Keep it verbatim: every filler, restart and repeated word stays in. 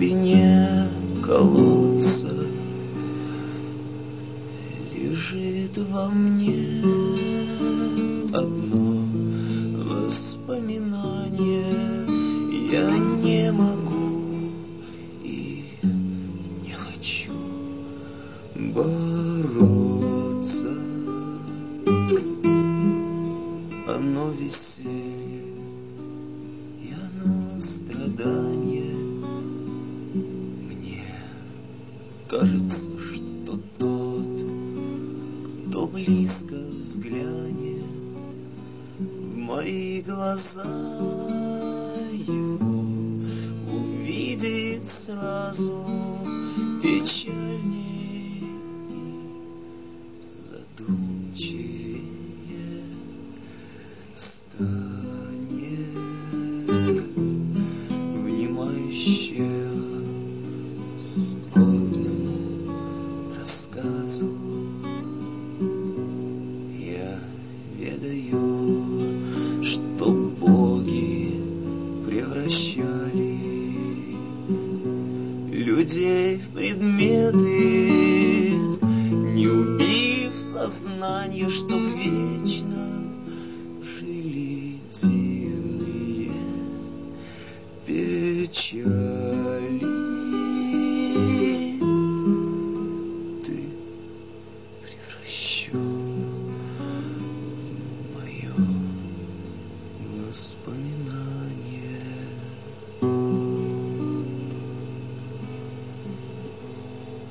глубине колодца лежит во мне одно воспоминание. Я не могу и не хочу бороться. Оно веселье и оно страдание. Мне кажется, что тот, кто близко взглянет в мои глаза, его увидит сразу печальнее и задумчивее станет, внимающего скорбному рассказу. Я ведаю, что боги превращали людей в предметы, не убив сознание, чтоб вечно жили дивные печали.